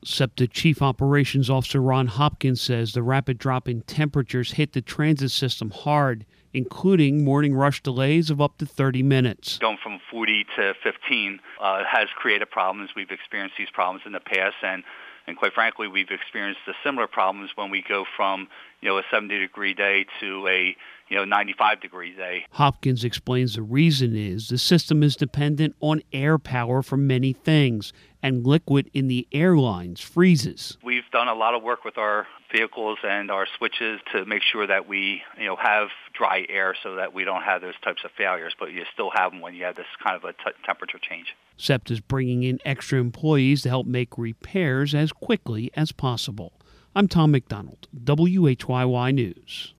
SEPTA Chief Operations Officer Ron Hopkins says the rapid drop in temperatures hit the transit system hard, including morning rush delays of up to 30 minutes. Going from 40 to 15 has created problems. We've experienced these problems in the past, and quite frankly, we've experienced the similar problems when we go from a 70-degree day to a 95-degree day. Hopkins explains the reason is the system is dependent on air power for many things, and liquid in the airlines freezes. We've done a lot of work with our vehicles and our switches to make sure that we have dry air so that we don't have those types of failures, but you still have them when you have this kind of a temperature change. SEPTA is bringing in extra employees to help make repairs as quickly as possible. I'm Tom McDonald, WHYY News.